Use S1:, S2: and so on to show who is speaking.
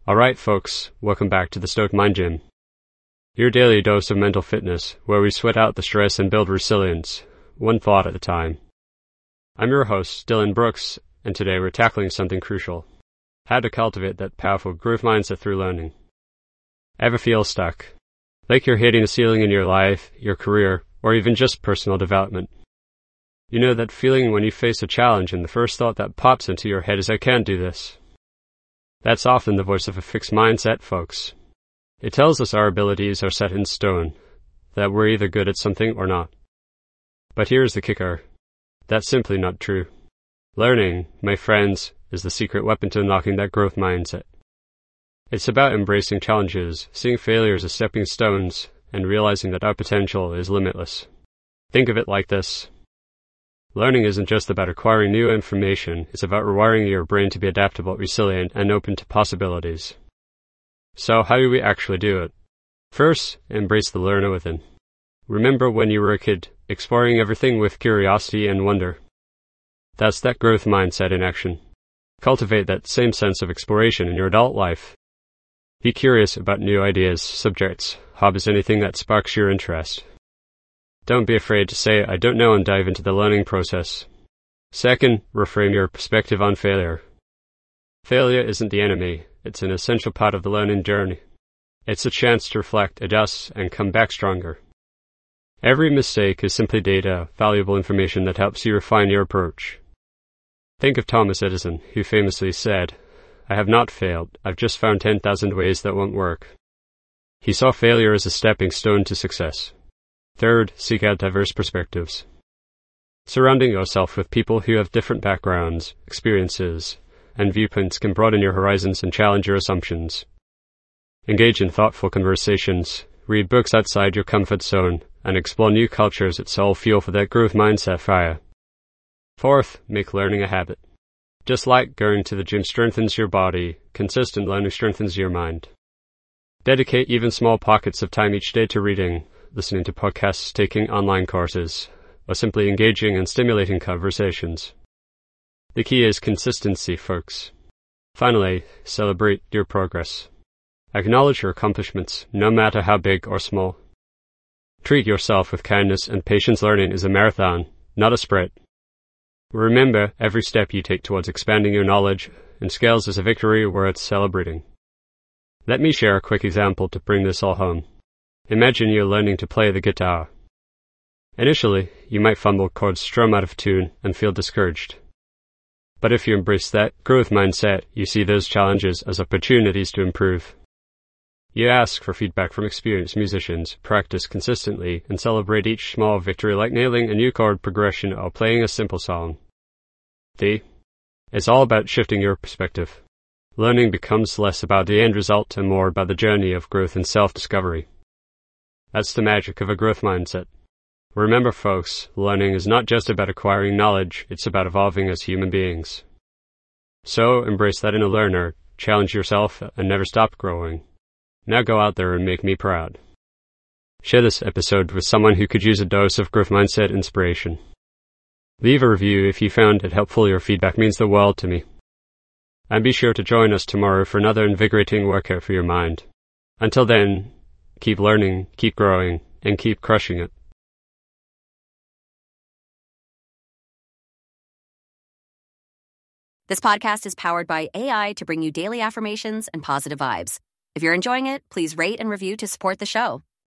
S1: Alright folks, welcome back to the Stoic Mind Gym. Your daily dose of mental fitness, where we sweat out the stress and build resilience, one thought at a time. I'm your host, Dylan Brooks, and today we're tackling something crucial. How to cultivate that powerful growth mindset through learning. Ever feel stuck? Like you're hitting a ceiling in your life, your career, or even just personal development. You know that feeling when you face a challenge and the first thought that pops into your head is, I can't do this. That's often the voice of a fixed mindset, folks. It tells us our abilities are set in stone, that we're either good at something or not. But here's the kicker. That's simply not true. Learning, my friends, is the secret weapon to unlocking that growth mindset. It's about embracing challenges, seeing failures as stepping stones, and realizing that our potential is limitless. Think of it like this. Learning isn't just about acquiring new information, it's about rewiring your brain to be adaptable, resilient, and open to possibilities. So how do we actually do it? First, embrace the learner within. Remember when you were a kid, exploring everything with curiosity and wonder. That's that growth mindset in action. Cultivate that same sense of exploration in your adult life. Be curious about new ideas, subjects, hobbies, anything that sparks your interest. Don't be afraid to say, I don't know, and dive into the learning process. Second, reframe your perspective on failure. Failure isn't the enemy, it's an essential part of the learning journey. It's a chance to reflect, adjust, and come back stronger. Every mistake is simply data, valuable information that helps you refine your approach. Think of Thomas Edison, who famously said, I have not failed, I've just found 10,000 ways that won't work. He saw failure as a stepping stone to success. Third, seek out diverse perspectives. Surrounding yourself with people who have different backgrounds, experiences, and viewpoints can broaden your horizons and challenge your assumptions. Engage in thoughtful conversations, read books outside your comfort zone, and explore new cultures that all fuel for that growth mindset fire. Fourth, make learning a habit. Just like going to the gym strengthens your body, consistent learning strengthens your mind. Dedicate even small pockets of time each day to reading, listening to podcasts, taking online courses, or simply engaging in stimulating conversations. The key is consistency, folks. Finally, celebrate your progress. Acknowledge your accomplishments, no matter how big or small. Treat yourself with kindness and patience. Learning is a marathon, not a sprint. Remember, every step you take towards expanding your knowledge and skills is a victory worth celebrating. Let me share a quick example to bring this all home. Imagine you're learning to play the guitar. Initially, you might fumble chords, strum out of tune, and feel discouraged. But if you embrace that growth mindset, you see those challenges as opportunities to improve. You ask for feedback from experienced musicians, practice consistently, and celebrate each small victory like nailing a new chord progression or playing a simple song. It's all about shifting your perspective. Learning becomes less about the end result and more about the journey of growth and self-discovery. That's the magic of a growth mindset. Remember, folks, learning is not just about acquiring knowledge, it's about evolving as human beings. So, embrace that inner learner, challenge yourself, and never stop growing. Now go out there and make me proud. Share this episode with someone who could use a dose of growth mindset inspiration. Leave a review if you found it helpful. Your feedback means the world to me. And be sure to join us tomorrow for another invigorating workout for your mind. Until then, keep learning, keep growing, and keep crushing it.
S2: This podcast is powered by AI to bring you daily affirmations and positive vibes. If you're enjoying it, please rate and review to support the show.